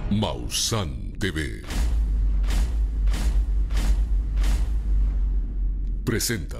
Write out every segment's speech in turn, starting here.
Maussan TV presenta.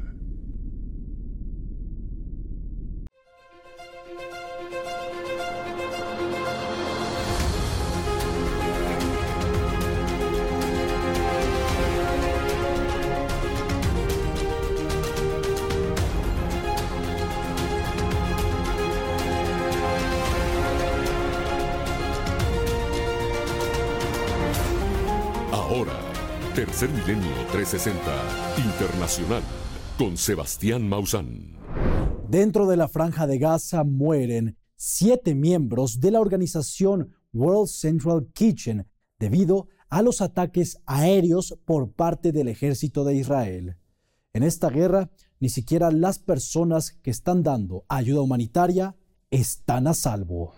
Ahora, Tercer Milenio 360 Internacional con Sebastián Maussan. Dentro de la Franja de Gaza mueren 7 miembros de la organización World Central Kitchen debido a los ataques aéreos por parte del ejército de Israel. En esta guerra, ni siquiera las personas que están dando ayuda humanitaria están a salvo.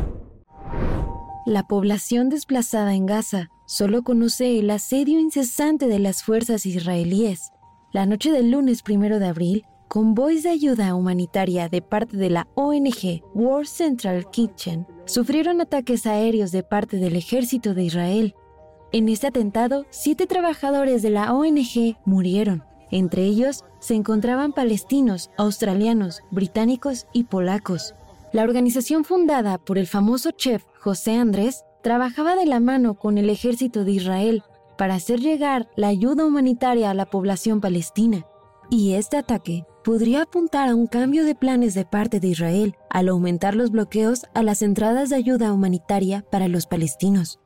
La población desplazada en Gaza solo conoce el asedio incesante de las fuerzas israelíes. La noche del lunes 1 de abril, convoys de ayuda humanitaria de parte de la ONG World Central Kitchen sufrieron ataques aéreos de parte del ejército de Israel. En este atentado, 7 trabajadores de la ONG murieron. Entre ellos se encontraban palestinos, australianos, británicos y polacos. La organización fundada por el famoso chef José Andrés trabajaba de la mano con el ejército de Israel para hacer llegar la ayuda humanitaria a la población palestina. Y este ataque podría apuntar a un cambio de planes de parte de Israel al aumentar los bloqueos a las entradas de ayuda humanitaria para los palestinos.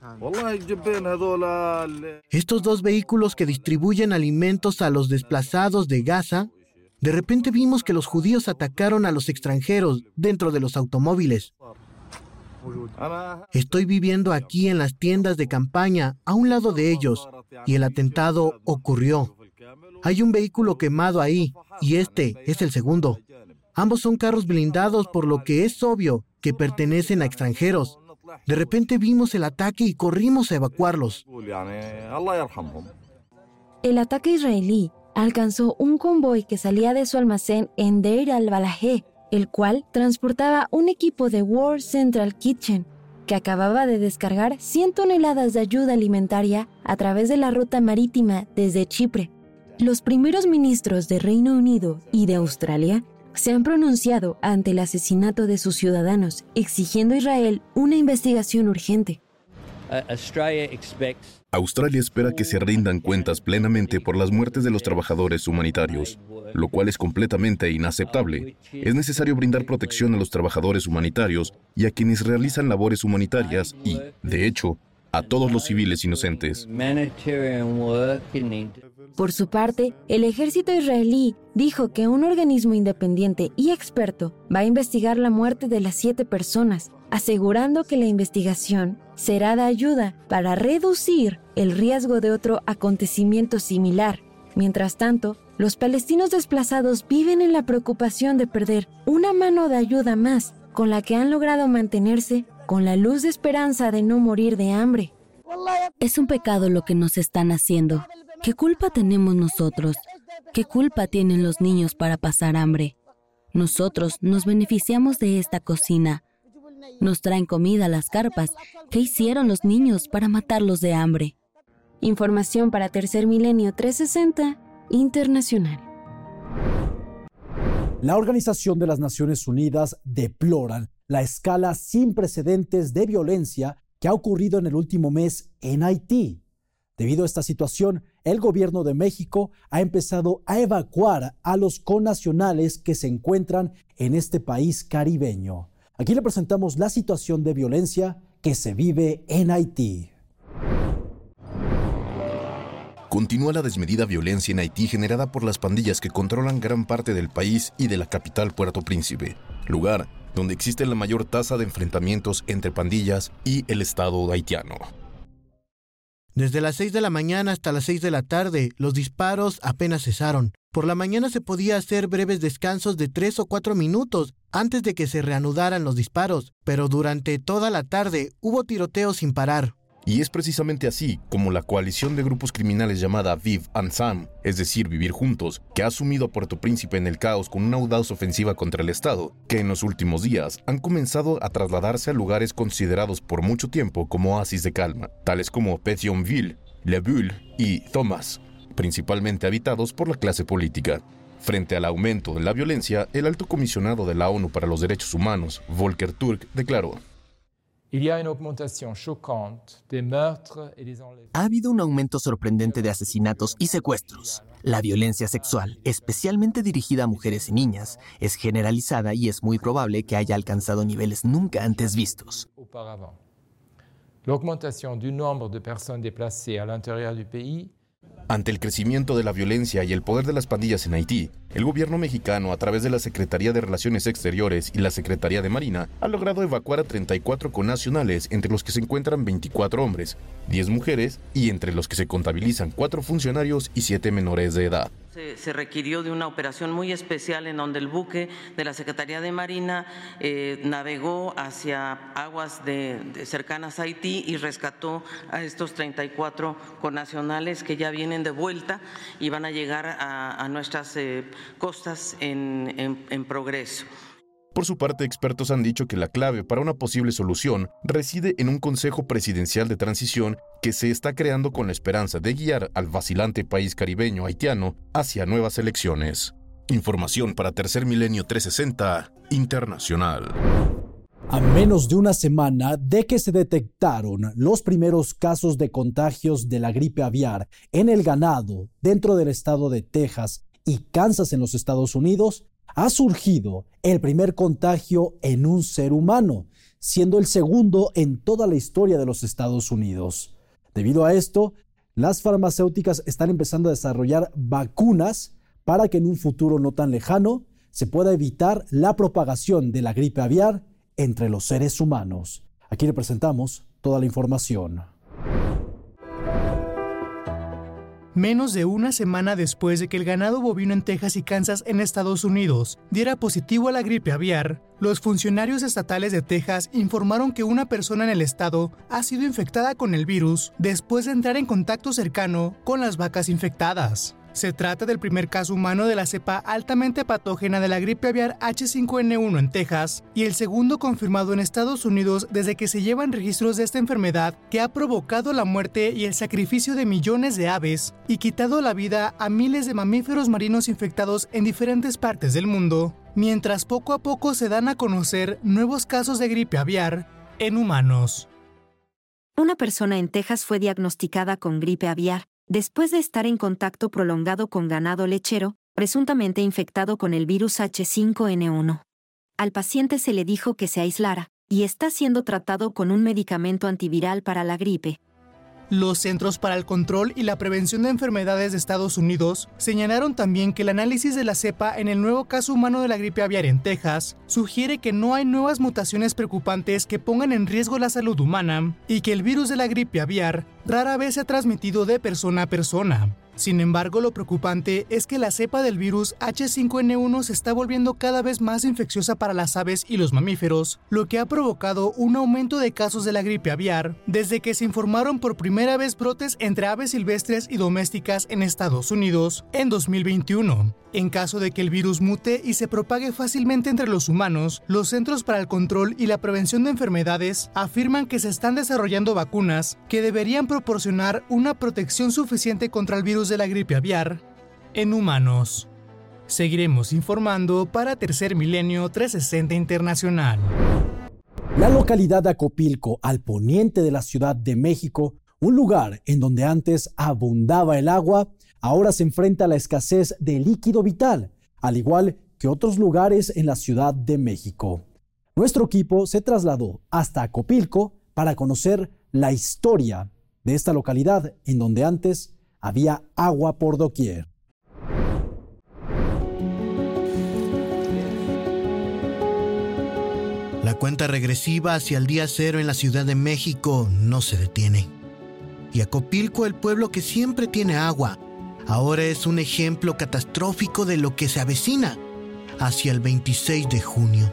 Estos 2 vehículos que distribuyen alimentos a los desplazados de Gaza, de repente vimos que los judíos atacaron a los extranjeros dentro de los automóviles. Estoy viviendo aquí en las tiendas de campaña, a un lado de ellos, y el atentado ocurrió. Hay un vehículo quemado ahí, y este es el segundo. Ambos son carros blindados, por lo que es obvio que pertenecen a extranjeros. De repente vimos el ataque y corrimos a evacuarlos. El ataque israelí alcanzó un convoy que salía de su almacén en Deir al-Balajé, el cual transportaba un equipo de World Central Kitchen, que acababa de descargar 100 toneladas de ayuda alimentaria a través de la ruta marítima desde Chipre. Los primeros ministros de Reino Unido y de Australia se han pronunciado ante el asesinato de sus ciudadanos, exigiendo a Israel una investigación urgente. Australia espera que se rindan cuentas plenamente por las muertes de los trabajadores humanitarios, lo cual es completamente inaceptable. Es necesario brindar protección a los trabajadores humanitarios y a quienes realizan labores humanitarias y, de hecho, a todos los civiles inocentes. Por su parte, el ejército israelí dijo que un organismo independiente y experto va a investigar la muerte de las 7 personas, asegurando que la investigación será de ayuda para reducir el riesgo de otro acontecimiento similar. Mientras tanto, los palestinos desplazados viven en la preocupación de perder una mano de ayuda más, con la que han logrado mantenerse con la luz de esperanza de no morir de hambre. Es un pecado lo que nos están haciendo. ¿Qué culpa tenemos nosotros? ¿Qué culpa tienen los niños para pasar hambre? Nosotros nos beneficiamos de esta cocina. Nos traen comida a las carpas. ¿Qué hicieron los niños para matarlos de hambre? Información para Tercer Milenio 360 Internacional. La Organización de las Naciones Unidas deplora la escala sin precedentes de violencia que ha ocurrido en el último mes en Haití. Debido a esta situación, el gobierno de México ha empezado a evacuar a los connacionales que se encuentran en este país caribeño. Aquí le presentamos la situación de violencia que se vive en Haití. Continúa la desmedida violencia en Haití generada por las pandillas que controlan gran parte del país y de la capital Puerto Príncipe, lugar donde existe la mayor tasa de enfrentamientos entre pandillas y el Estado haitiano. Desde las 6 de la mañana hasta las 6 de la tarde, los disparos apenas cesaron. Por la mañana se podía hacer breves descansos de 3 o 4 minutos antes de que se reanudaran los disparos, pero durante toda la tarde hubo tiroteos sin parar. Y es precisamente así como la coalición de grupos criminales llamada Viv Ensemble, es decir, Vivir Juntos, que ha sumido a Puerto Príncipe en el caos con una audaz ofensiva contra el Estado, que en los últimos días han comenzado a trasladarse a lugares considerados por mucho tiempo como oasis de calma, tales como Pétionville, Le Bulle y Thomas, principalmente habitados por la clase política. Frente al aumento de la violencia, el alto comisionado de la ONU para los Derechos Humanos, Volker Turk, declaró: Ha habido un aumento sorprendente de asesinatos y secuestros. La violencia sexual, especialmente dirigida a mujeres y niñas, es generalizada y es muy probable que haya alcanzado niveles nunca antes vistos. Ante el crecimiento de la violencia y el poder de las pandillas en Haití, el gobierno mexicano, a través de la Secretaría de Relaciones Exteriores y la Secretaría de Marina, ha logrado evacuar a 34 connacionales, entre los que se encuentran 24 hombres, 10 mujeres y entre los que se contabilizan 4 funcionarios y 7 menores de edad. Se requirió de una operación muy especial en donde el buque de la Secretaría de Marina navegó hacia aguas cercanas a Haití y rescató a estos 34 connacionales que ya vienen de vuelta y van a llegar a nuestras costas en progreso. Por su parte, expertos han dicho que la clave para una posible solución reside en un Consejo Presidencial de Transición que se está creando con la esperanza de guiar al vacilante país caribeño haitiano hacia nuevas elecciones. Información para Tercer Milenio 360 Internacional. A menos de una semana de que se detectaron los primeros casos de contagios de la gripe aviar en el ganado dentro del estado de Texas y Kansas en los Estados Unidos, ha surgido el primer contagio en un ser humano, siendo el segundo en toda la historia de los Estados Unidos. Debido a esto, las farmacéuticas están empezando a desarrollar vacunas para que en un futuro no tan lejano se pueda evitar la propagación de la gripe aviar entre los seres humanos. Aquí le presentamos toda la información. Menos de una semana después de que el ganado bovino en Texas y Kansas en Estados Unidos diera positivo a la gripe aviar, los funcionarios estatales de Texas informaron que una persona en el estado ha sido infectada con el virus después de entrar en contacto cercano con las vacas infectadas. Se trata del primer caso humano de la cepa altamente patógena de la gripe aviar H5N1 en Texas y el segundo confirmado en Estados Unidos desde que se llevan registros de esta enfermedad que ha provocado la muerte y el sacrificio de millones de aves y quitado la vida a miles de mamíferos marinos infectados en diferentes partes del mundo, mientras poco a poco se dan a conocer nuevos casos de gripe aviar en humanos. Una persona en Texas fue diagnosticada con gripe aviar después de estar en contacto prolongado con ganado lechero, presuntamente infectado con el virus H5N1. Al paciente se le dijo que se aislara, y está siendo tratado con un medicamento antiviral para la gripe. Los Centros para el Control y la Prevención de Enfermedades de Estados Unidos señalaron también que el análisis de la cepa en el nuevo caso humano de la gripe aviar en Texas sugiere que no hay nuevas mutaciones preocupantes que pongan en riesgo la salud humana y que el virus de la gripe aviar rara vez se ha transmitido de persona a persona. Sin embargo, lo preocupante es que la cepa del virus H5N1 se está volviendo cada vez más infecciosa para las aves y los mamíferos, lo que ha provocado un aumento de casos de la gripe aviar desde que se informaron por primera vez brotes entre aves silvestres y domésticas en Estados Unidos en 2021. En caso de que el virus mute y se propague fácilmente entre los humanos, los Centros para el Control y la Prevención de Enfermedades afirman que se están desarrollando vacunas que deberían proporcionar una protección suficiente contra el virus de la gripe aviar en humanos. Seguiremos informando para Tercer Milenio 360 Internacional. La localidad de Acopilco, al poniente de la Ciudad de México, un lugar en donde antes abundaba el agua, ahora se enfrenta a la escasez de líquido vital, al igual que otros lugares en la Ciudad de México. Nuestro equipo se trasladó hasta Acopilco para conocer la historia de esta localidad en donde antes había agua por doquier. La cuenta regresiva hacia el día cero en la Ciudad de México no se detiene. Y Acopilco, el pueblo que siempre tiene agua, ahora es un ejemplo catastrófico de lo que se avecina hacia el 26 de junio.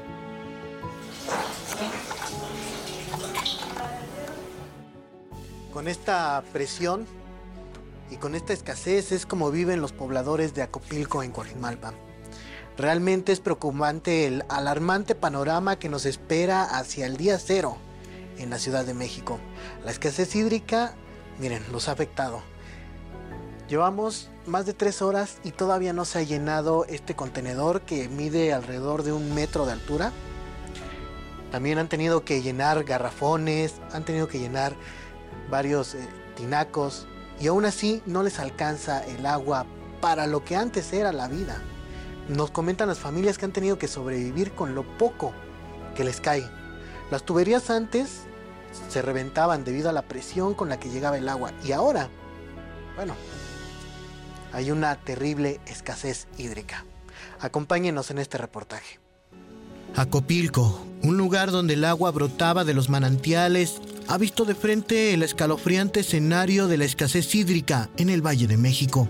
Con esta presión y con esta escasez es como viven los pobladores de Acopilco en Coajimalpa. Realmente es preocupante el alarmante panorama que nos espera hacia el día cero en la Ciudad de México. La escasez hídrica, miren, los ha afectado. Llevamos más de 3 horas y todavía no se ha llenado este contenedor que mide alrededor de 1 metro de altura. También han tenido que llenar garrafones, han tenido que llenar varios tinacos y aún así no les alcanza el agua para lo que antes era la vida. Nos comentan las familias que han tenido que sobrevivir con lo poco que les cae. Las tuberías antes se reventaban debido a la presión con la que llegaba el agua y ahora, bueno, hay una terrible escasez hídrica. Acompáñenos en este reportaje. Acopilco, un lugar donde el agua brotaba de los manantiales, ha visto de frente el escalofriante escenario de la escasez hídrica en el Valle de México.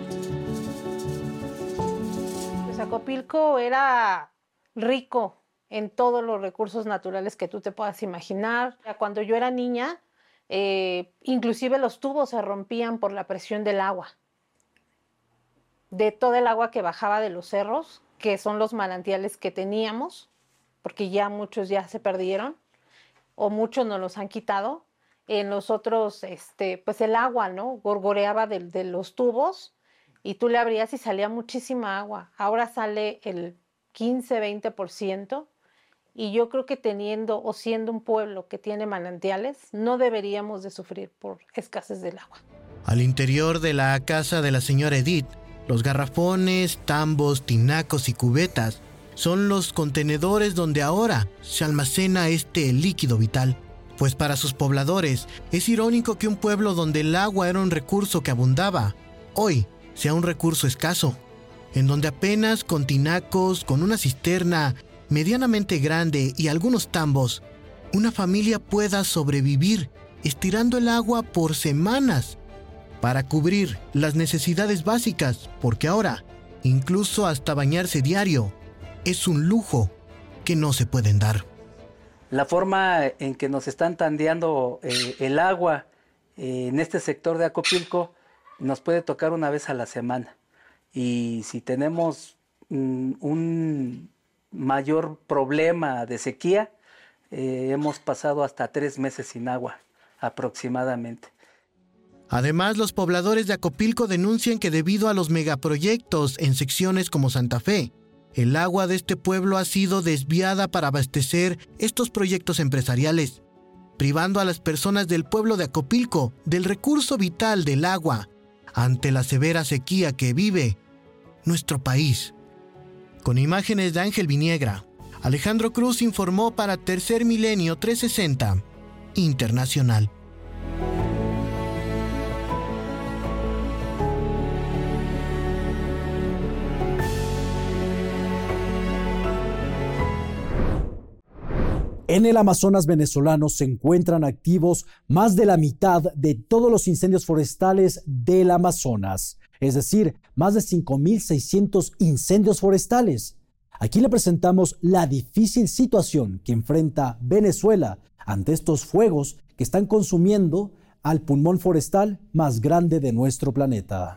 Pues Acopilco era rico en todos los recursos naturales que tú te puedas imaginar. Cuando yo era niña, inclusive los tubos se rompían por la presión del agua. De todo el agua que bajaba de los cerros, que son los manantiales que teníamos, porque ya muchos ya se perdieron, o muchos nos los han quitado. En los otros, pues el agua, ¿no? Gorgoreaba de los tubos y tú le abrías y salía muchísima agua. Ahora sale el 15-20%. Y yo creo que teniendo o siendo un pueblo que tiene manantiales, no deberíamos de sufrir por escasez del agua. Al interior de la casa de la señora Edith, los garrafones, tambos, tinacos y cubetas son los contenedores donde ahora se almacena este líquido vital. Pues para sus pobladores es irónico que un pueblo donde el agua era un recurso que abundaba, hoy sea un recurso escaso, en donde apenas con tinacos, con una cisterna medianamente grande y algunos tambos, una familia pueda sobrevivir estirando el agua por semanas para cubrir las necesidades básicas, porque ahora, incluso hasta bañarse diario, es un lujo que no se pueden dar. La forma en que nos están tandeando el agua en este sector de Acopilco nos puede tocar una vez a la semana. Y si tenemos un mayor problema de sequía, hemos pasado hasta 3 meses sin agua aproximadamente. Además, los pobladores de Acopilco denuncian que debido a los megaproyectos en secciones como Santa Fe, el agua de este pueblo ha sido desviada para abastecer estos proyectos empresariales, privando a las personas del pueblo de Acopilco del recurso vital del agua ante la severa sequía que vive nuestro país. Con imágenes de Ángel Viniegra, Alejandro Cruz informó para Tercer Milenio 360 Internacional. En el Amazonas venezolano se encuentran activos más de la mitad de todos los incendios forestales del Amazonas, es decir, más de 5.600 incendios forestales. Aquí le presentamos la difícil situación que enfrenta Venezuela ante estos fuegos que están consumiendo al pulmón forestal más grande de nuestro planeta.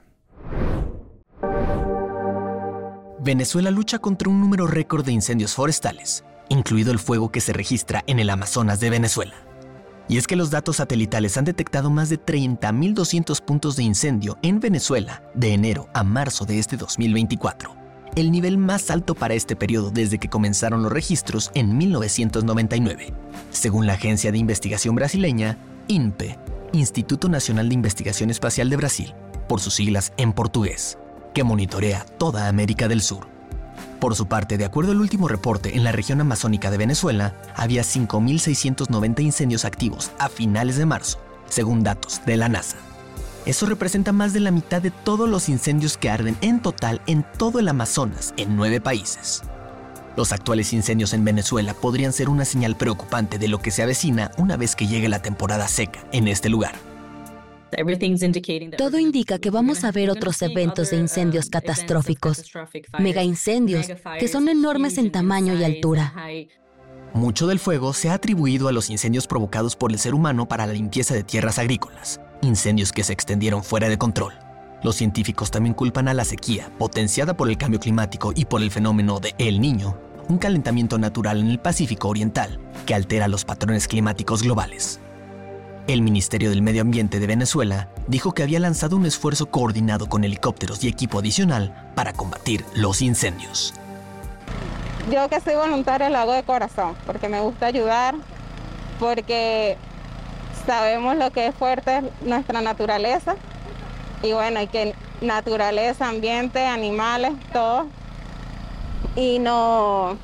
Venezuela lucha contra un número récord de incendios forestales, incluido el fuego que se registra en el Amazonas de Venezuela. Y es que los datos satelitales han detectado más de 30.200 puntos de incendio en Venezuela de enero a marzo de este 2024, el nivel más alto para este periodo desde que comenzaron los registros en 1999, según la agencia de investigación brasileña INPE, Instituto Nacional de Investigación Espacial de Brasil, por sus siglas en portugués, que monitorea toda América del Sur. Por su parte, de acuerdo al último reporte, en la región amazónica de Venezuela había 5.690 incendios activos a finales de marzo, según datos de la NASA. Eso representa más de la mitad de todos los incendios que arden en total en todo el Amazonas, en 9 países. Los actuales incendios en Venezuela podrían ser una señal preocupante de lo que se avecina una vez que llegue la temporada seca en este lugar. Todo indica que vamos a ver otros eventos de incendios catastróficos, megaincendios, que son enormes en tamaño y altura. Mucho del fuego se ha atribuido a los incendios provocados por el ser humano para la limpieza de tierras agrícolas, incendios que se extendieron fuera de control. Los científicos también culpan a la sequía, potenciada por el cambio climático y por el fenómeno de El Niño, un calentamiento natural en el Pacífico Oriental que altera los patrones climáticos globales. El Ministerio del Medio Ambiente de Venezuela dijo que había lanzado un esfuerzo coordinado con helicópteros y equipo adicional para combatir los incendios. Yo que soy voluntaria lo hago de corazón, porque me gusta ayudar, porque sabemos lo que es fuerte nuestra naturaleza, y bueno, hay que naturaleza, ambiente, animales, todo, y no,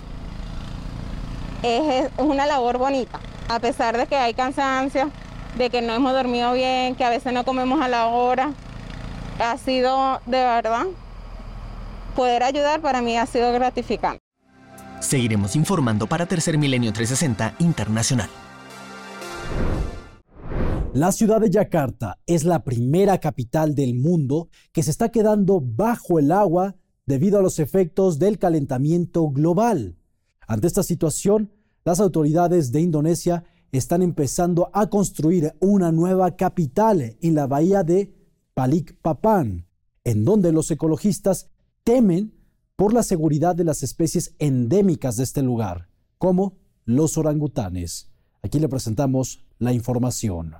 es una labor bonita, a pesar de que hay cansancio, de que no hemos dormido bien, que a veces no comemos a la hora, ha sido de verdad, poder ayudar para mí ha sido gratificante. Seguiremos informando para Tercer Milenio 360 Internacional. La ciudad de Yakarta es la primera capital del mundo que se está quedando bajo el agua debido a los efectos del calentamiento global. Ante esta situación, las autoridades de Indonesia están empezando a construir una nueva capital en la bahía de Balikpapan, en donde los ecologistas temen por la seguridad de las especies endémicas de este lugar, como los orangutanes. Aquí le presentamos la información.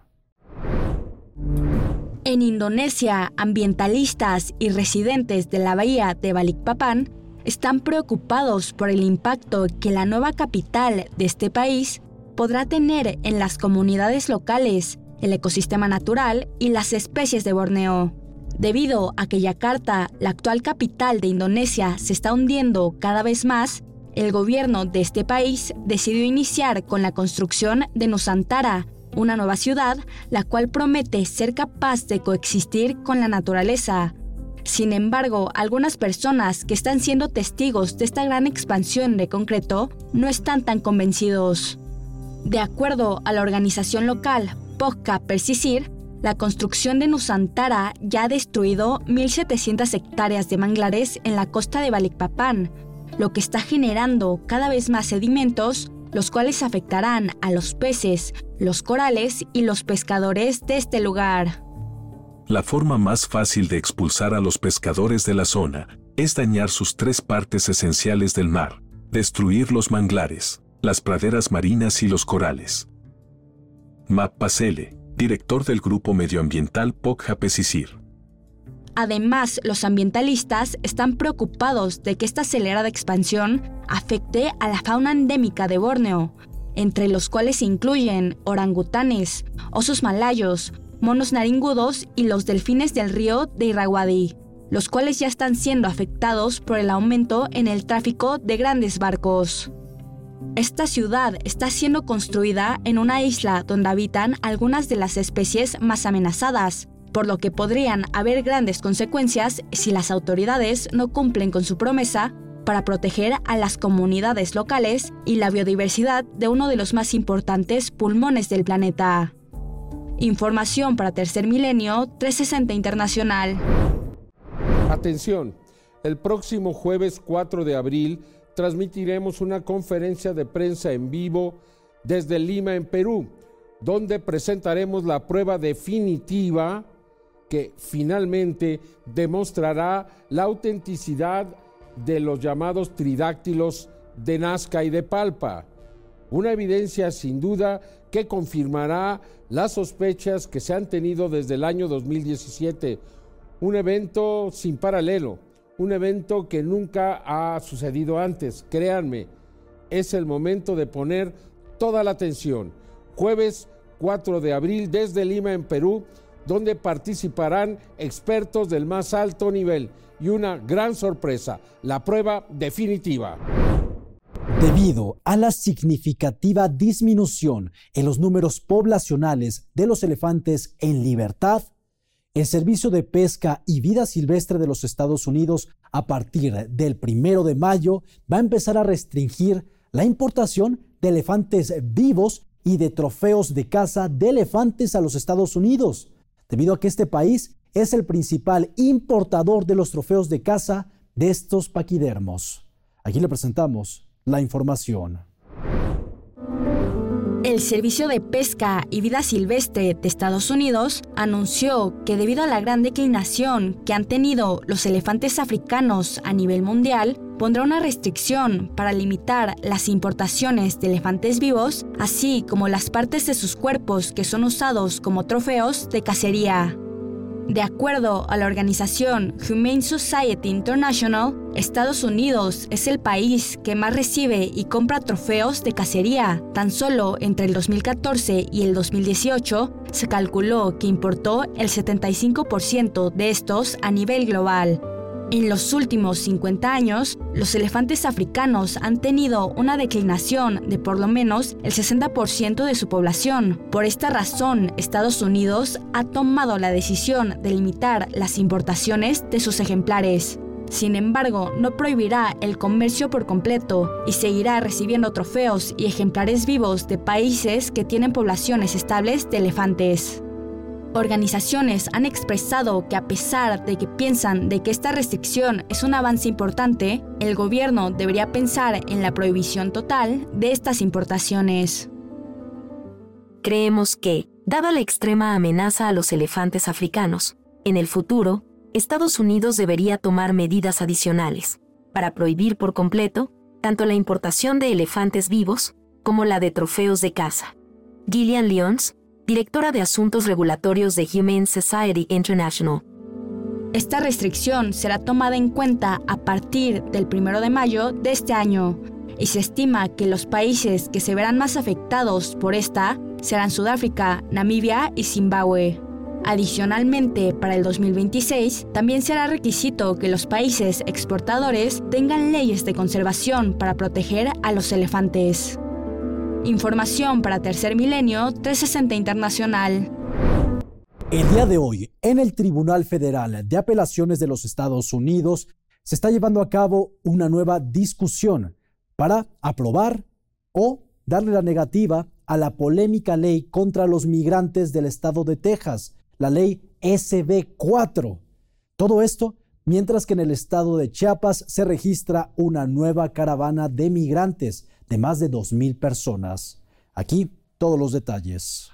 En Indonesia, ambientalistas y residentes de la bahía de Balikpapan están preocupados por el impacto que la nueva capital de este país podrá tener en las comunidades locales, el ecosistema natural y las especies de Borneo. Debido a que Yakarta, la actual capital de Indonesia, se está hundiendo cada vez más, el gobierno de este país decidió iniciar con la construcción de Nusantara, una nueva ciudad, la cual promete ser capaz de coexistir con la naturaleza. Sin embargo, algunas personas que están siendo testigos de esta gran expansión de concreto no están tan convencidos. De acuerdo a la organización local Pokka Persisir, la construcción de Nusantara ya ha destruido 1.700 hectáreas de manglares en la costa de Balikpapan, lo que está generando cada vez más sedimentos, los cuales afectarán a los peces, los corales y los pescadores de este lugar. La forma más fácil de expulsar a los pescadores de la zona es dañar sus tres partes esenciales del mar, destruir los manglares, las praderas marinas y los corales. Map Pasele, director del grupo medioambiental Pokka Persisir. Además, los ambientalistas están preocupados de que esta acelerada expansión afecte a la fauna endémica de Borneo, entre los cuales se incluyen orangutanes, osos malayos, monos naringudos y los delfines del río de Irrawaddy, los cuales ya están siendo afectados por el aumento en el tráfico de grandes barcos. Esta ciudad está siendo construida en una isla donde habitan algunas de las especies más amenazadas, por lo que podrían haber grandes consecuencias si las autoridades no cumplen con su promesa para proteger a las comunidades locales y la biodiversidad de uno de los más importantes pulmones del planeta. Información para Tercer Milenio 360 Internacional. Atención, el próximo jueves 4 de abril transmitiremos una conferencia de prensa en vivo desde Lima, en Perú, donde presentaremos la prueba definitiva que finalmente demostrará la autenticidad de los llamados tridáctilos de Nazca y de Palpa. Una evidencia sin duda que confirmará las sospechas que se han tenido desde el año 2017. Un evento sin paralelo, un evento que nunca ha sucedido antes. Créanme, es el momento de poner toda la atención. Jueves 4 de abril desde Lima, en Perú, donde participarán expertos del más alto nivel y una gran sorpresa, la prueba definitiva. Debido a la significativa disminución en los números poblacionales de los elefantes en libertad, el Servicio de Pesca y Vida Silvestre de los Estados Unidos, a partir del 1 de mayo, va a empezar a restringir la importación de elefantes vivos y de trofeos de caza de elefantes a los Estados Unidos, debido a que este país es el principal importador de los trofeos de caza de estos paquidermos. Aquí le presentamos la información. El Servicio de Pesca y Vida Silvestre de Estados Unidos anunció que debido a la gran declinación que han tenido los elefantes africanos a nivel mundial, pondrá una restricción para limitar las importaciones de elefantes vivos, así como las partes de sus cuerpos que son usados como trofeos de cacería. De acuerdo a la organización Humane Society International, Estados Unidos es el país que más recibe y compra trofeos de cacería. Tan solo entre el 2014 y el 2018 se calculó que importó el 75% de estos a nivel global. En los últimos 50 años, los elefantes africanos han tenido una declinación de por lo menos el 60% de su población. Por esta razón, Estados Unidos ha tomado la decisión de limitar las importaciones de sus ejemplares. Sin embargo, no prohibirá el comercio por completo y seguirá recibiendo trofeos y ejemplares vivos de países que tienen poblaciones estables de elefantes. Organizaciones han expresado que a pesar de que piensan de que esta restricción es un avance importante, el gobierno debería pensar en la prohibición total de estas importaciones. Creemos que, dada la extrema amenaza a los elefantes africanos, en el futuro, Estados Unidos debería tomar medidas adicionales para prohibir por completo tanto la importación de elefantes vivos como la de trofeos de caza. Gillian Lyons, directora de Asuntos Regulatorios de Humane Society International. Esta restricción será tomada en cuenta a partir del 1 de mayo de este año y se estima que los países que se verán más afectados por esta serán Sudáfrica, Namibia y Zimbabue. Adicionalmente, para el 2026, también será requisito que los países exportadores tengan leyes de conservación para proteger a los elefantes. Información para Tercer Milenio 360 Internacional. El día de hoy, en el Tribunal Federal de Apelaciones de los Estados Unidos, se está llevando a cabo una nueva discusión para aprobar o darle la negativa a la polémica ley contra los migrantes del estado de Texas, la ley SB 4. Todo esto mientras que en el estado de Chiapas se registra una nueva caravana de migrantes de más de 2,000 personas. Aquí todos los detalles.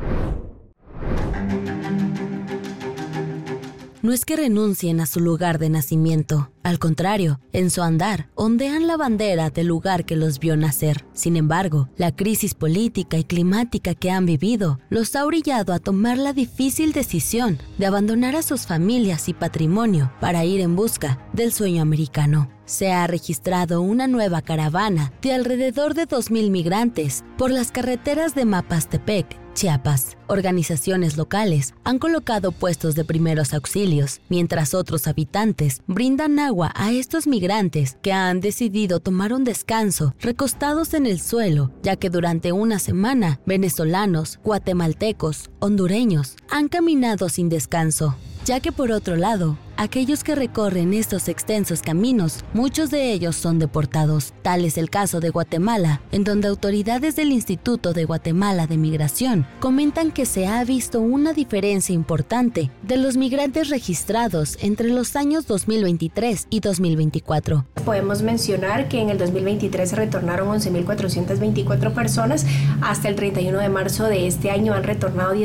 No es que renuncien a su lugar de nacimiento. Al contrario, en su andar, ondean la bandera del lugar que los vio nacer. Sin embargo, la crisis política y climática que han vivido los ha orillado a tomar la difícil decisión de abandonar a sus familias y patrimonio para ir en busca del sueño americano. Se ha registrado una nueva caravana de alrededor de 2,000 migrantes por las carreteras de Mapastepec, Chiapas. Organizaciones locales han colocado puestos de primeros auxilios, mientras otros habitantes brindan agua a estos migrantes que han decidido tomar un descanso recostados en el suelo, ya que durante una semana venezolanos, guatemaltecos, hondureños han caminado sin descanso. Ya que por otro lado, aquellos que recorren estos extensos caminos, muchos de ellos son deportados. Tal es el caso de Guatemala, en donde autoridades del Instituto de Guatemala de Migración comentan que se ha visto una diferencia importante de los migrantes registrados entre los años 2023 y 2024. Podemos mencionar que en el 2023 se retornaron 11.424 personas, hasta el 31 de marzo de este año han retornado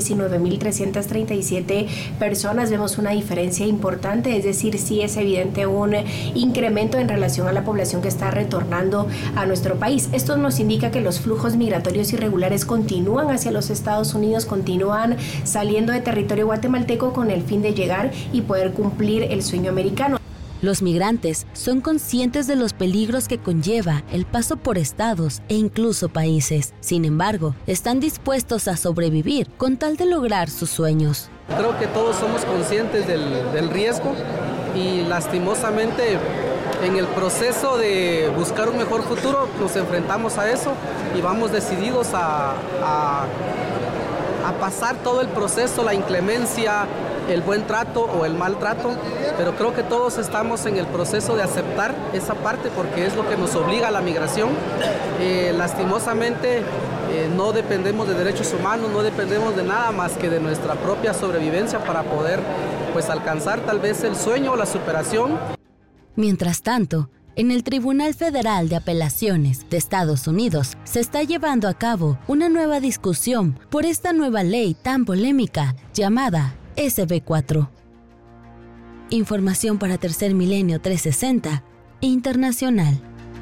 19.337 personas. Vemos una diferencia importante, es decir, sí es evidente un incremento en relación a la población que está retornando a nuestro país. Esto nos indica que los flujos migratorios irregulares continúan hacia los Estados Unidos, continúan saliendo de territorio guatemalteco con el fin de llegar y poder cumplir el sueño americano. Los migrantes son conscientes de los peligros que conlleva el paso por estados e incluso países. Sin embargo, están dispuestos a sobrevivir con tal de lograr sus sueños. Creo que todos somos conscientes del riesgo y lastimosamente en el proceso de buscar un mejor futuro nos enfrentamos a eso y vamos decididos a pasar todo el proceso, la inclemencia, el buen trato o el mal trato, pero creo que todos estamos en el proceso de aceptar esa parte porque es lo que nos obliga a la migración. Lastimosamente no dependemos de derechos humanos, no dependemos de nada más que de nuestra propia sobrevivencia para poder alcanzar tal vez el sueño o la superación. Mientras tanto, En el Tribunal Federal de Apelaciones de Estados Unidos se está llevando a cabo una nueva discusión por esta nueva ley tan polémica llamada SB4. Información para Tercer Milenio 360 Internacional.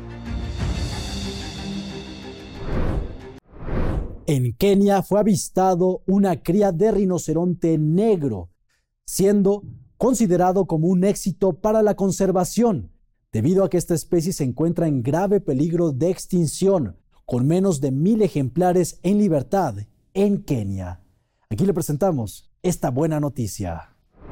En Kenia fue avistado una cría de rinoceronte negro, siendo considerado como un éxito para la conservación, debido a que esta especie se encuentra en grave peligro de extinción, con menos de 1,000 ejemplares en libertad en Kenia. Aquí le presentamos esta buena noticia.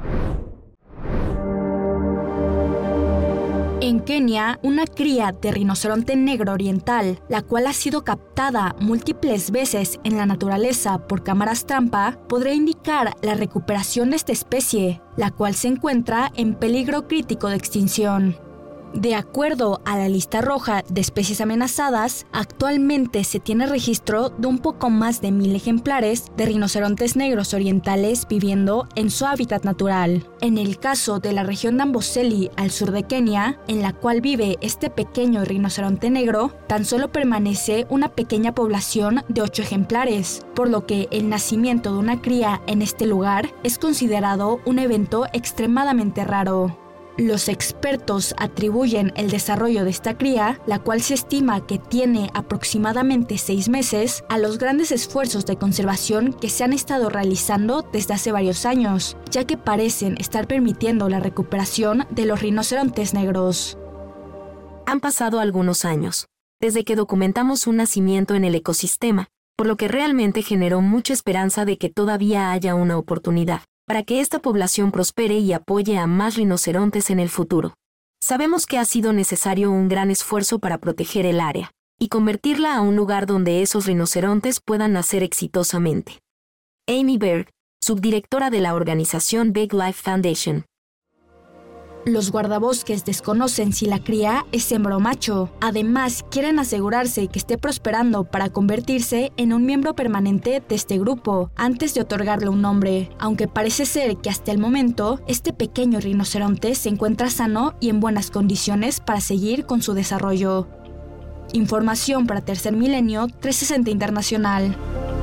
En Kenia, una cría de rinoceronte negro oriental, la cual ha sido captada múltiples veces en la naturaleza por cámaras trampa, podría indicar la recuperación de esta especie, la cual se encuentra en peligro crítico de extinción. De acuerdo a la lista roja de especies amenazadas, actualmente se tiene registro de un poco más de 1,000 ejemplares de rinocerontes negros orientales viviendo en su hábitat natural. En el caso de la región de Amboseli, al sur de Kenia, en la cual vive este pequeño rinoceronte negro, tan solo permanece una pequeña población de 8 ejemplares, por lo que el nacimiento de una cría en este lugar es considerado un evento extremadamente raro. Los expertos atribuyen el desarrollo de esta cría, la cual se estima que tiene aproximadamente 6 meses, a los grandes esfuerzos de conservación que se han estado realizando desde hace varios años, ya que parecen estar permitiendo la recuperación de los rinocerontes negros. Han pasado algunos años, desde que documentamos su nacimiento en el ecosistema, por lo que realmente generó mucha esperanza de que todavía haya una oportunidad para que esta población prospere y apoye a más rinocerontes en el futuro. Sabemos que ha sido necesario un gran esfuerzo para proteger el área y convertirla a un lugar donde esos rinocerontes puedan nacer exitosamente. Amy Berg, subdirectora de la organización Big Life Foundation. Los guardabosques desconocen si la cría es hembra o macho. Además, quieren asegurarse que esté prosperando para convertirse en un miembro permanente de este grupo antes de otorgarle un nombre, aunque parece ser que hasta el momento este pequeño rinoceronte se encuentra sano y en buenas condiciones para seguir con su desarrollo. Información para Tercer Milenio 360 Internacional.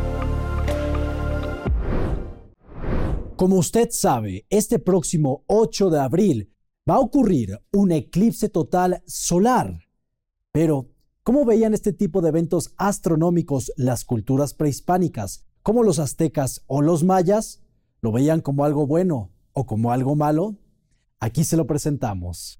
Como usted sabe, este próximo 8 de abril va a ocurrir un eclipse total solar. Pero, ¿cómo veían este tipo de eventos astronómicos las culturas prehispánicas, como los aztecas o los mayas? ¿Lo veían como algo bueno o como algo malo? Aquí se lo presentamos.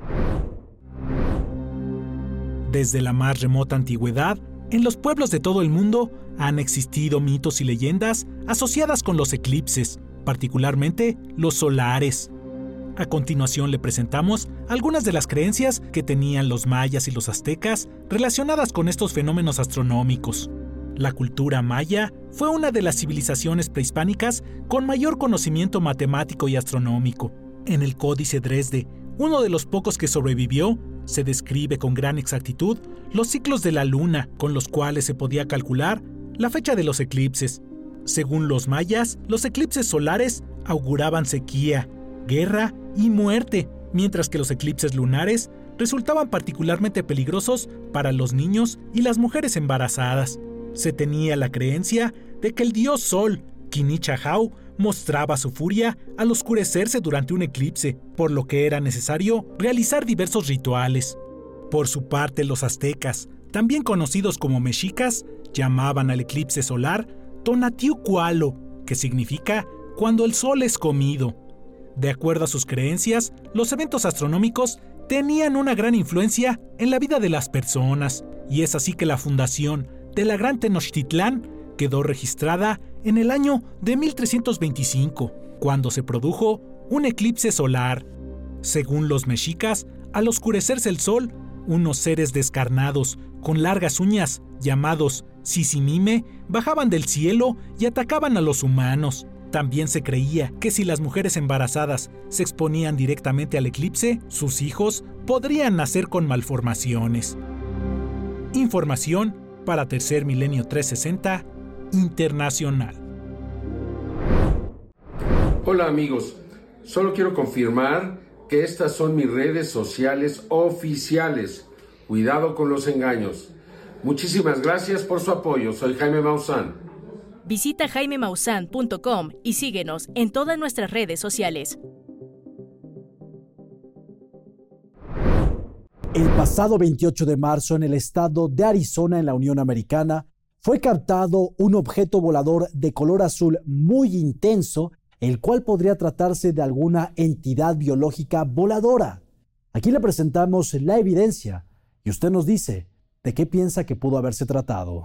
Desde la más remota antigüedad, en los pueblos de todo el mundo han existido mitos y leyendas asociadas con los eclipses, particularmente los solares. A continuación le presentamos algunas de las creencias que tenían los mayas y los aztecas relacionadas con estos fenómenos astronómicos. La cultura maya fue una de las civilizaciones prehispánicas con mayor conocimiento matemático y astronómico. En el Códice Dresde, uno de los pocos que sobrevivió, se describe con gran exactitud los ciclos de la luna con los cuales se podía calcular la fecha de los eclipses. Según los mayas, los eclipses solares auguraban sequía, guerra y muerte, mientras que los eclipses lunares resultaban particularmente peligrosos para los niños y las mujeres embarazadas. Se tenía la creencia de que el dios Sol, Kinichahau, mostraba su furia al oscurecerse durante un eclipse, por lo que era necesario realizar diversos rituales. Por su parte, los aztecas, también conocidos como mexicas, llamaban al eclipse solar Tonatiuh-Cualo, que significa cuando el sol es comido. De acuerdo a sus creencias, los eventos astronómicos tenían una gran influencia en la vida de las personas, y es así que la fundación de la Gran Tenochtitlán quedó registrada en el año de 1325, cuando se produjo un eclipse solar. Según los mexicas, al oscurecerse el sol, unos seres descarnados con largas uñas, llamados Sisimime, bajaban del cielo y atacaban a los humanos. También se creía que si las mujeres embarazadas se exponían directamente al eclipse, sus hijos podrían nacer con malformaciones. Información para Tercer Milenio 360 Internacional. Hola amigos, solo quiero confirmar que estas son mis redes sociales oficiales. Cuidado con los engaños. Muchísimas gracias por su apoyo. Soy Jaime Maussan. Visita jaimemaussan.com y síguenos en todas nuestras redes sociales. El pasado 28 de marzo, en el estado de Arizona, en la Unión Americana, fue captado un objeto volador de color azul muy intenso, el cual podría tratarse de alguna entidad biológica voladora. Aquí le presentamos la evidencia y usted nos dice de qué piensa que pudo haberse tratado.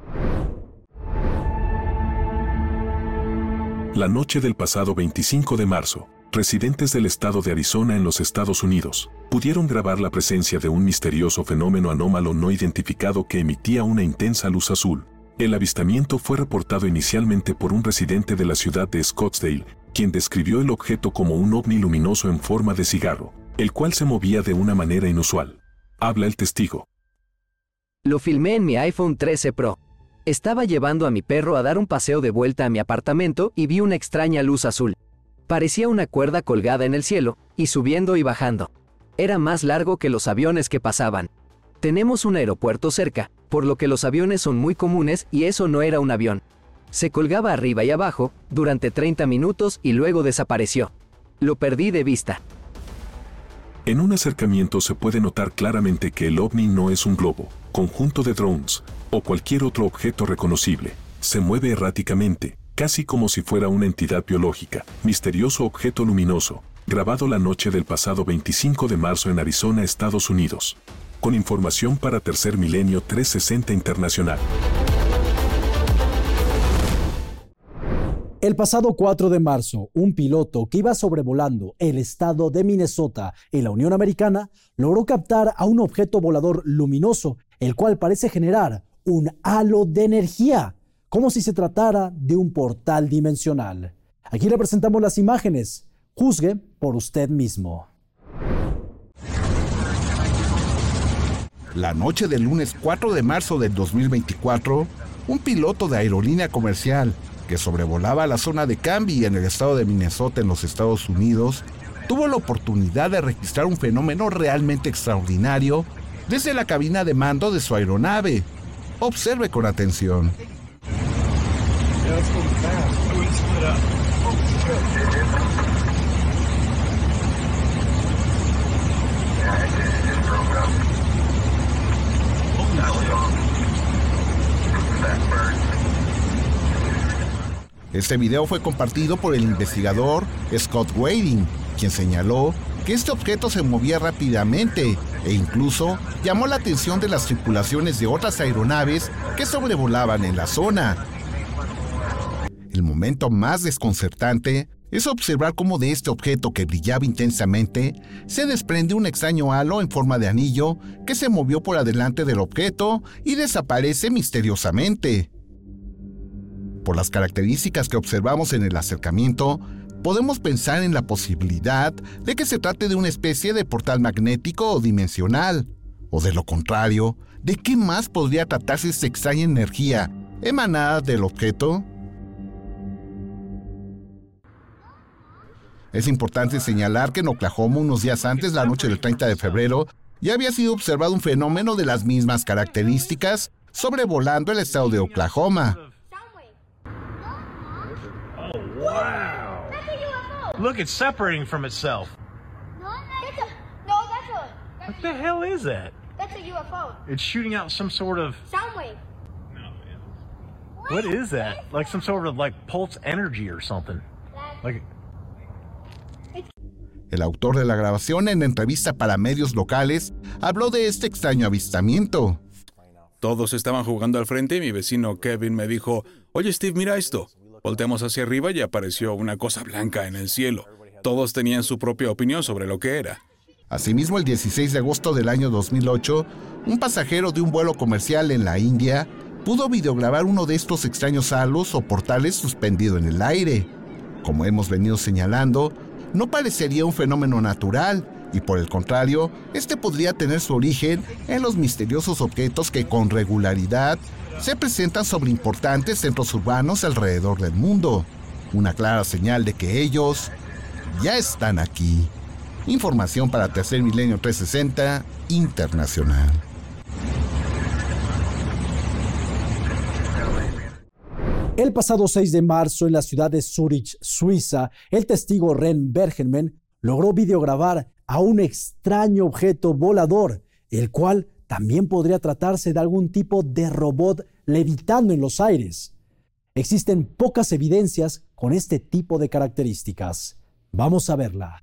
La noche del pasado 25 de marzo, residentes del estado de Arizona en los Estados Unidos pudieron grabar la presencia de un misterioso fenómeno anómalo no identificado que emitía una intensa luz azul. El avistamiento fue reportado inicialmente por un residente de la ciudad de Scottsdale, quien describió el objeto como un ovni luminoso en forma de cigarro, el cual se movía de una manera inusual. Habla el testigo. Lo filmé en mi iPhone 13 Pro. Estaba llevando a mi perro a dar un paseo de vuelta a mi apartamento y vi una extraña luz azul. Parecía una cuerda colgada en el cielo, y subiendo y bajando. Era más largo que los aviones que pasaban. Tenemos un aeropuerto cerca, por lo que los aviones son muy comunes y eso no era un avión. Se colgaba arriba y abajo, durante 30 minutos y luego desapareció. Lo perdí de vista. En un acercamiento se puede notar claramente que el ovni no es un globo, conjunto de drones, o cualquier otro objeto reconocible. Se mueve erráticamente, casi como si fuera una entidad biológica. Misterioso objeto luminoso, grabado la noche del pasado 25 de marzo en Arizona, Estados Unidos. Con información para Tercer Milenio 360 Internacional. El pasado 4 de marzo, un piloto que iba sobrevolando el estado de Minnesota en la Unión Americana logró captar a un objeto volador luminoso, el cual parece generar un halo de energía, como si se tratara de un portal dimensional. Aquí le presentamos las imágenes. Juzgue por usted mismo. La noche del lunes 4 de marzo del 2024, un piloto de aerolínea comercial que sobrevolaba la zona de Canby en el estado de Minnesota en los Estados Unidos, tuvo la oportunidad de registrar un fenómeno realmente extraordinario desde la cabina de mando de su aeronave. Observe con atención. Este video fue compartido por el investigador Scott Wading, quien señaló que este objeto se movía rápidamente e incluso llamó la atención de las tripulaciones de otras aeronaves que sobrevolaban en la zona. El momento más desconcertante es observar cómo de este objeto que brillaba intensamente se desprende un extraño halo en forma de anillo que se movió por adelante del objeto y desaparece misteriosamente. Por las características que observamos en el acercamiento, podemos pensar en la posibilidad de que se trate de una especie de portal magnético o dimensional. O de lo contrario, ¿de qué más podría tratarse esta extraña energía emanada del objeto? Es importante señalar que en Oklahoma, unos días antes, la noche del 30 de febrero, ya había sido observado un fenómeno de las mismas características sobrevolando el estado de Oklahoma. Wow. Look, it's separating from itself. What the hell is that? That's a UFO. It's shooting out some sort of... Sound wave. What is that? Like some sort of like pulse energy or something. Like... El autor de la grabación, en entrevista para medios locales, habló de este extraño avistamiento. Todos estaban jugando al frente y mi vecino Kevin me dijo, «Oye, Steve, mira esto». Volteamos hacia arriba y apareció una cosa blanca en el cielo. Todos tenían su propia opinión sobre lo que era. Asimismo, el 16 de agosto del año 2008, un pasajero de un vuelo comercial en la India pudo videograbar uno de estos extraños halos o portales suspendido en el aire. Como hemos venido señalando, no parecería un fenómeno natural y, por el contrario, este podría tener su origen en los misteriosos objetos que con regularidad se presentan sobre importantes centros urbanos alrededor del mundo. Una clara señal de que ellos ya están aquí. Información para Tercer Milenio 360 Internacional. El pasado 6 de marzo, en la ciudad de Zúrich, Suiza, el testigo Ren Bergermann logró videograbar a un extraño objeto volador, el cual también podría tratarse de algún tipo de robot levitando en los aires. Existen pocas evidencias con este tipo de características. Vamos a verla.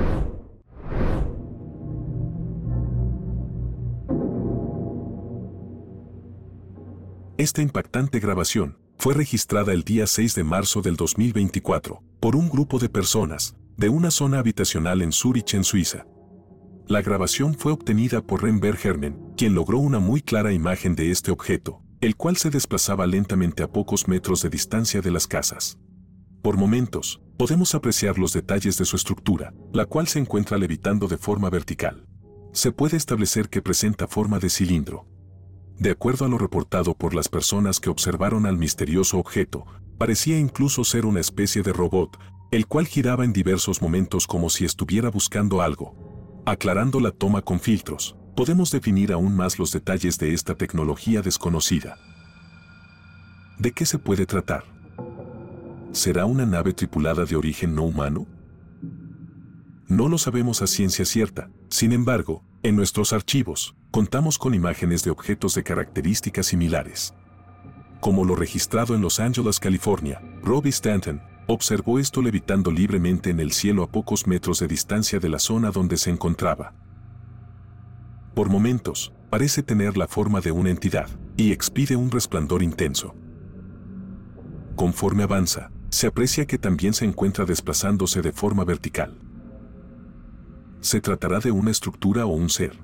Esta impactante grabación fue registrada el día 6 de marzo del 2024 por un grupo de personas de una zona habitacional en Zúrich, en Suiza. La grabación fue obtenida por Ren Bergermann, quien logró una muy clara imagen de este objeto, el cual se desplazaba lentamente a pocos metros de distancia de las casas. Por momentos, podemos apreciar los detalles de su estructura, la cual se encuentra levitando de forma vertical. Se puede establecer que presenta forma de cilindro. De acuerdo a lo reportado por las personas que observaron al misterioso objeto, parecía incluso ser una especie de robot, el cual giraba en diversos momentos como si estuviera buscando algo. Aclarando la toma con filtros, podemos definir aún más los detalles de esta tecnología desconocida. ¿De qué se puede tratar? ¿Será una nave tripulada de origen no humano? No lo sabemos a ciencia cierta. Sin embargo, en nuestros archivos, contamos con imágenes de objetos de características similares. Como lo registrado en Los Ángeles, California, Robbie Stanton observó esto levitando libremente en el cielo a pocos metros de distancia de la zona donde se encontraba. Por momentos, parece tener la forma de una entidad y expide un resplandor intenso. Conforme avanza, se aprecia que también se encuentra desplazándose de forma vertical. ¿Se tratará de una estructura o un ser?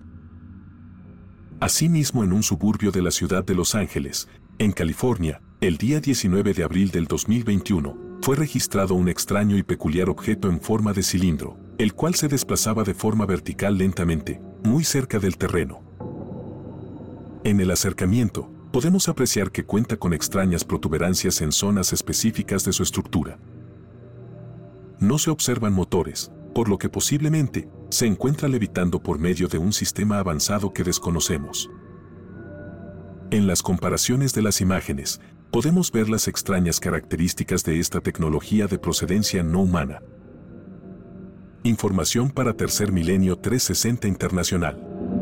Asimismo, en un suburbio de la ciudad de Los Ángeles, en California, el día 19 de abril del 2021, fue registrado un extraño y peculiar objeto en forma de cilindro, el cual se desplazaba de forma vertical lentamente, muy cerca del terreno. En el acercamiento, podemos apreciar que cuenta con extrañas protuberancias en zonas específicas de su estructura. No se observan motores, por lo que posiblemente se encuentra levitando por medio de un sistema avanzado que desconocemos. En las comparaciones de las imágenes, podemos ver las extrañas características de esta tecnología de procedencia no humana. Información para Tercer Milenio 360 Internacional.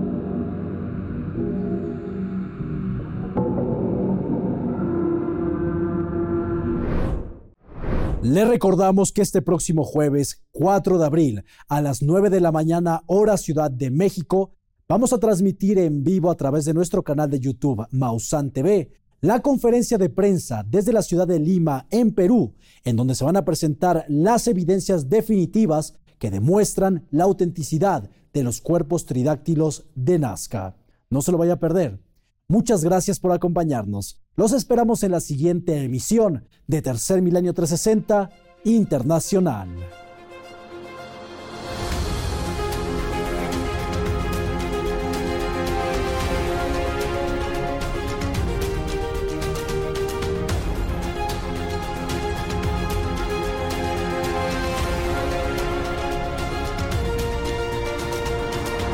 Le recordamos que este próximo jueves, 4 de abril, a las 9 de la mañana, hora Ciudad de México, vamos a transmitir en vivo a través de nuestro canal de YouTube, Maussan TV, la conferencia de prensa desde la ciudad de Lima, en Perú, en donde se van a presentar las evidencias definitivas que demuestran la autenticidad de los cuerpos tridáctilos de Nazca. No se lo vaya a perder. Muchas gracias por acompañarnos. Los esperamos en la siguiente emisión de Tercer Milenio 360 Internacional.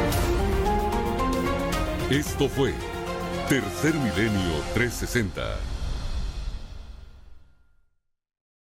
Esto fue Tercer Milenio 360.